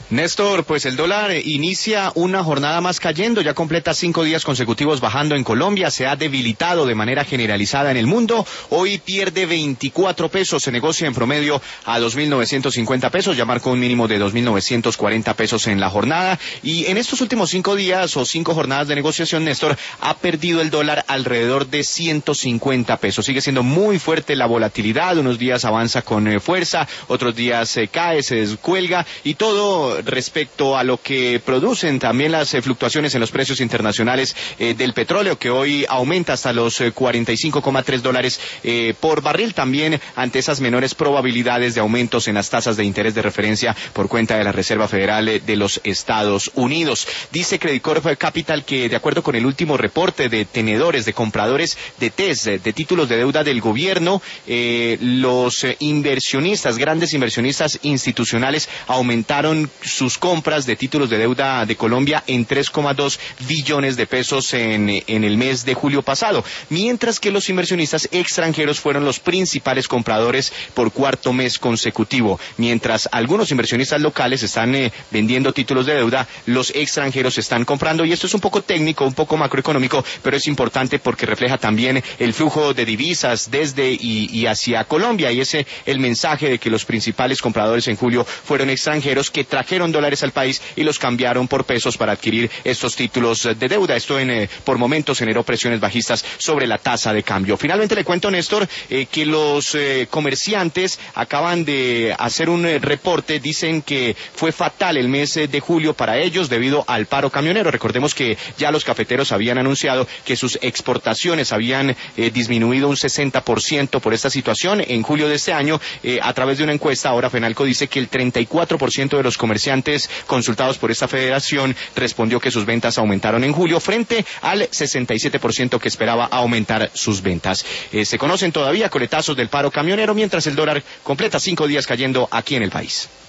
Néstor, pues el dólar inicia una jornada más cayendo, ya completa 5 días consecutivos bajando en Colombia, se ha debilitado de manera generalizada en el mundo, hoy pierde 24 pesos, se negocia en promedio a 2.950 pesos, ya marcó un mínimo de 2.940 pesos en la jornada, y en estos últimos 5 días o 5 jornadas de negociación, Néstor, ha perdido el dólar alrededor de 150 pesos, sigue siendo muy fuerte la volatilidad, unos días avanza con fuerza, otros días se cae, se descuelga, y todo respecto a lo que producen también las fluctuaciones en los precios internacionales del petróleo, que hoy aumenta hasta los 45,3 dólares por barril, también ante esas menores probabilidades de aumentos en las tasas de interés de referencia por cuenta de la Reserva Federal de los Estados Unidos. Dice Credit Corp Capital que, de acuerdo con el último reporte de tenedores, de compradores de TES, de títulos de deuda del gobierno, los inversionistas, grandes inversionistas institucionales, aumentaron sus compras de títulos de deuda de Colombia en 3,2 billones de pesos en el mes de julio pasado, mientras que los inversionistas extranjeros fueron los principales compradores por cuarto mes consecutivo. Mientras algunos inversionistas locales están vendiendo títulos de deuda, los extranjeros están comprando, y esto es un poco técnico, un poco macroeconómico, pero es importante porque refleja también el flujo de divisas desde y hacia Colombia, y ese el mensaje de que los principales compradores en julio fueron extranjeros que trajeron dólares al país y los cambiaron por pesos para adquirir estos títulos de deuda. Esto por momentos generó presiones bajistas sobre la tasa de cambio. Finalmente le cuento, Néstor, que los comerciantes acaban de hacer un reporte, dicen que fue fatal el mes de julio para ellos debido al paro camionero. Recordemos que ya los cafeteros habían anunciado que sus exportaciones habían disminuido un 60% por esta situación en julio de este año. A través de una encuesta, ahora Fenalco dice que el 34% de los comerciantes consultados por esta federación respondió que sus ventas aumentaron en julio frente al 67% que esperaba aumentar sus ventas. Se conocen todavía coletazos del paro camionero mientras el dólar completa 5 días cayendo aquí en el país.